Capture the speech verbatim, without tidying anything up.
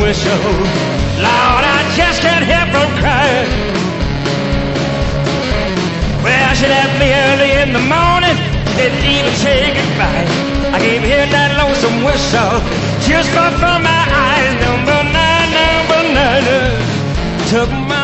whistle. Lord, I just can't help from crying. Well, she left me early in the morning, didn't even say goodbye. I gave her that lonesome whistle, tears fall from my eyes. Number nine, number nine, took my